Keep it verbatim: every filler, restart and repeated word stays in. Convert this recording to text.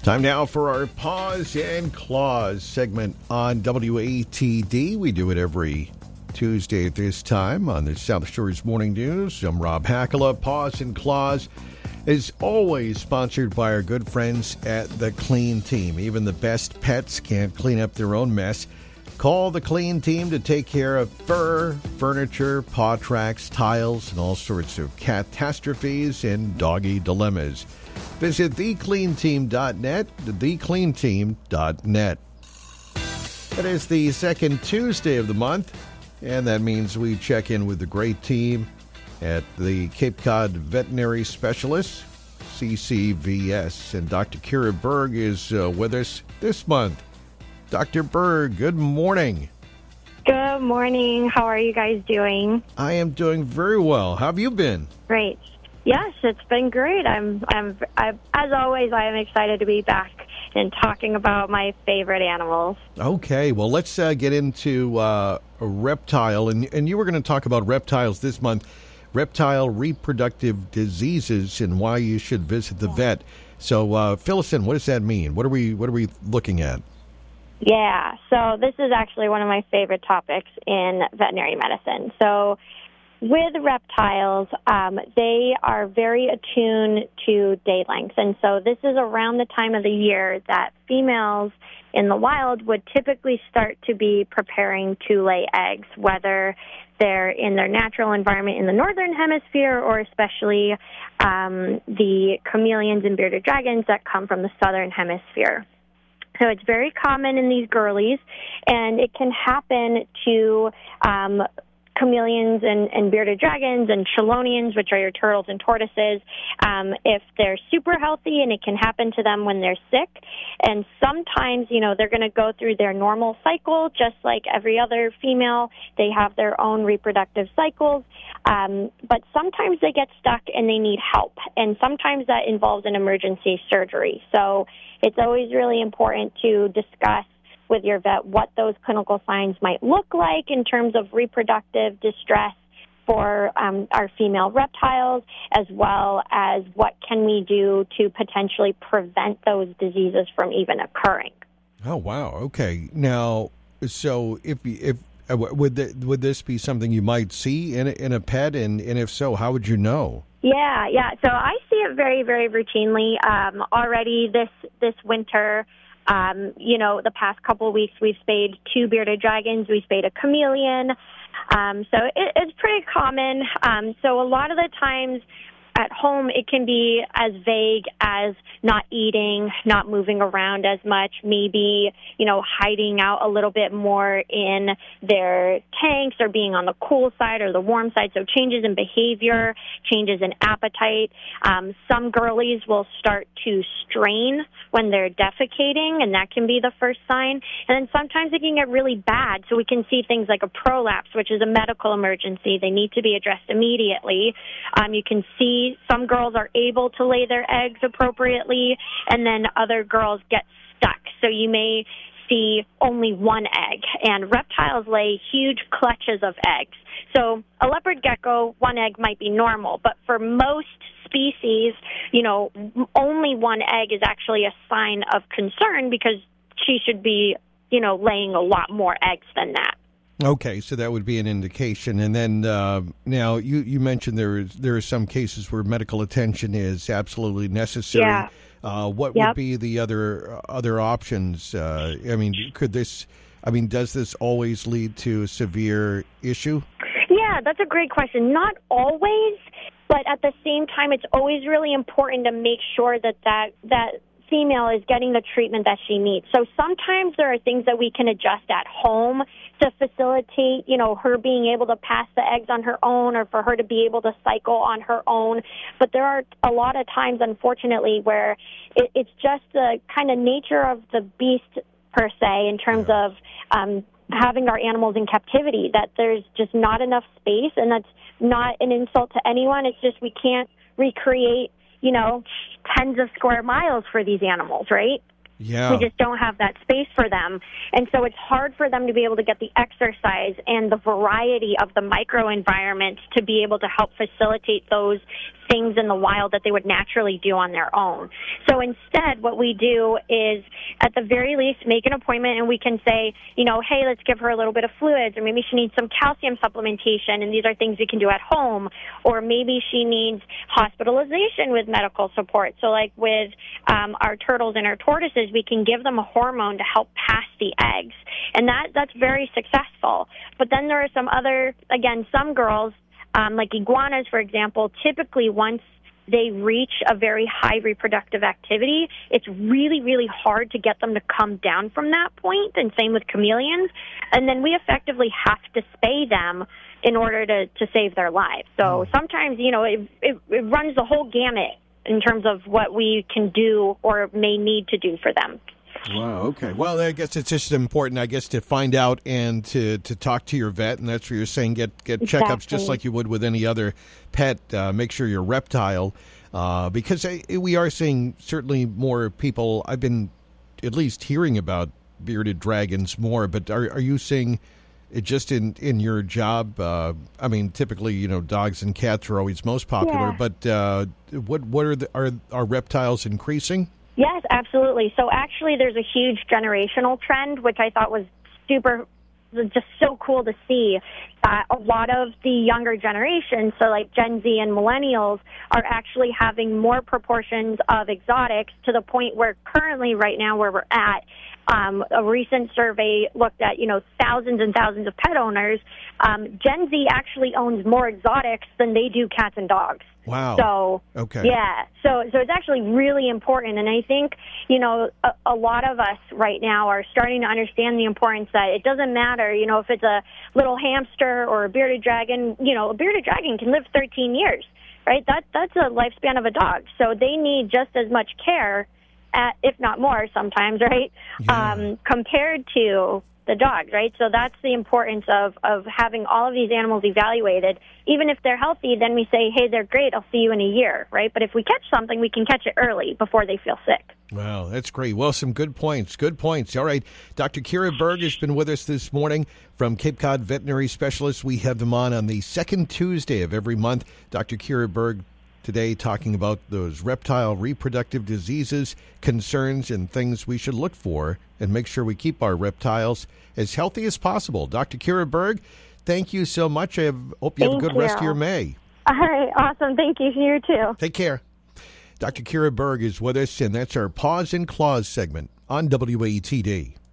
Time now for our Paws and Claws segment on W A T D. We do it every Tuesday at this time on the South Shores Morning News. I'm Rob Hackala. Paws and Claws is always sponsored by our good friends at The Clean Team. Even the best pets can't clean up their own mess. Call The Clean Team to take care of fur, furniture, paw tracks, tiles, and all sorts of catastrophes and doggy dilemmas. Visit the clean team dot net, the clean team dot net. It is the second Tuesday of the month, and that means we check in with the great team at the Cape Cod Veterinary Specialists, C C V S. And Doctor Kira Berg is uh, with us this month. Doctor Berg, good morning. Good morning. How are you guys doing? I am doing very well. How have you been? Great. Yes, it's been great. I'm, I'm, I'm, as always, I am excited to be back and talking about my favorite animals. Okay, well, let's uh, get into uh, a reptile, and, and you were going to talk about reptiles this month, reptile reproductive diseases, and why you should visit the vet. So, uh, fill us in. What does that mean? What are we, what are we looking at? Yeah, so this is actually one of my favorite topics in veterinary medicine. So, with reptiles, um, they are very attuned to day length. And so this is around the time of the year that females in the wild would typically start to be preparing to lay eggs, whether they're in their natural environment in the northern hemisphere or especially um, the chameleons and bearded dragons that come from the southern hemisphere. So it's very common in these girlies, and it can happen to um chameleons and, and bearded dragons and chelonians, which are your turtles and tortoises, um, if they're super healthy, and it can happen to them when they're sick. And sometimes, you know, they're going to go through their normal cycle, just like every other female. They have their own reproductive cycles, um, but sometimes they get stuck and they need help, and sometimes that involves an emergency surgery. So it's always really important to discuss with your vet what those clinical signs might look like in terms of reproductive distress for um, our female reptiles, as well as what can we do to potentially prevent those diseases from even occurring. Oh, wow. Okay. Now, so if if uh, would the, would this be something you might see in a, in a pet, and, and if so, how would you know? Yeah, yeah. So I see it very, very routinely. Um, already this this winter, Um, you know, the past couple of weeks, we've spayed two bearded dragons. We spayed a chameleon. Um, so it, it's pretty common. Um, so a lot of the times at home, it can be as vague as not eating, not moving around as much, maybe, you know, hiding out a little bit more in their tanks or being on the cool side or the warm side. So changes in behavior, changes in appetite. Um, some girlies will start to strain when they're defecating, and that can be the first sign. And then sometimes it can get really bad. So we can see things like a prolapse, which is a medical emergency. They need to be addressed immediately. Um, you can see some girls are able to lay their eggs appropriately, and then other girls get stuck. So you may see only one egg, and reptiles lay huge clutches of eggs. So a leopard gecko, one egg might be normal, but for most species, you know, only one egg is actually a sign of concern because she should be, you know, laying a lot more eggs than that. Okay, so that would be an indication. And then uh, now you, you mentioned there is there are some cases where medical attention is absolutely necessary. Yeah. Uh, what yep. would be the other other options? Uh, I mean, could this? I mean, does this always lead to a severe issue? Yeah, that's a great question. Not always, but at the same time, it's always really important to make sure that that that. female is getting the treatment that she needs. So sometimes there are things that we can adjust at home to facilitate, you know, her being able to pass the eggs on her own or for her to be able to cycle on her own. But there are a lot of times, unfortunately, where it, it's just the kind of nature of the beast per se in terms yeah. of um, having our animals in captivity, that there's just not enough space, and that's not an insult to anyone. It's just we can't recreate, you know, tens of square miles for these animals, right? Yeah. We just don't have that space for them. And so it's hard for them to be able to get the exercise and the variety of the microenvironment to be able to help facilitate those things in the wild that they would naturally do on their own. So instead, what we do is, at the very least, make an appointment, and we can say, you know, hey, let's give her a little bit of fluids, or maybe she needs some calcium supplementation, and these are things we can do at home. Or maybe she needs hospitalization with medical support. So like with um, our turtles and our tortoises, we can give them a hormone to help pass the eggs. And that that's very successful. But then there are some other, again, some girls, Um, like iguanas, for example, typically once they reach a very high reproductive activity, it's really, really hard to get them to come down from that point, and same with chameleons. And then we effectively have to spay them in order to, to save their lives. So sometimes, you know, it, it, it runs the whole gamut in terms of what we can do or may need to do for them. Wow, okay. Well, I guess it's just important, I guess, to find out and to, to talk to your vet, and that's what you're saying, get get Exactly. checkups just like you would with any other pet. Uh, make sure you're reptile, uh, because I, we are seeing certainly more people, I've been at least hearing about bearded dragons more, but are, are you seeing it just in, in your job? Uh, I mean, typically, you know, dogs and cats are always most popular, Yeah. but uh, what what are, the, are are reptiles increasing? Yes, absolutely. So actually there's a huge generational trend, which I thought was super, just so cool to see. Uh, a lot of the younger generation, so like Gen Z and millennials, are actually having more proportions of exotics, to the point where currently right now where we're at, um, a recent survey looked at, you know, thousands and thousands of pet owners. Um, Gen Z actually owns more exotics than they do cats and dogs. Wow. So, okay. yeah, so so it's actually really important, and I think, you know, a, a lot of us right now are starting to understand the importance that it doesn't matter, you know, if it's a little hamster or a bearded dragon. You know, a bearded dragon can live thirteen years, right? That that's a lifespan of a dog, so they need just as much care, at, if not more sometimes, right, Yeah. um, compared to the dogs, right? So that's the importance of, of having all of these animals evaluated. Even if they're healthy, then we say, hey, they're great, I'll see you in a year, right? But if we catch something, we can catch it early before they feel sick. Wow, that's great. Well, some good points. Good points. All right. Doctor Kira Berg has been with us this morning from Cape Cod Veterinary Specialists. We have them on on the second Tuesday of every month. Doctor Kira Berg today talking about those reptile reproductive diseases, concerns, and things we should look for and make sure we keep our reptiles as healthy as possible. Doctor Kira Berg, thank you so much. I have, hope you have Thank a good you. rest of your May. All right, awesome. Thank you. You too. Take care. Doctor Kira Berg is with us, and that's our Paws and Claws segment on W A T D.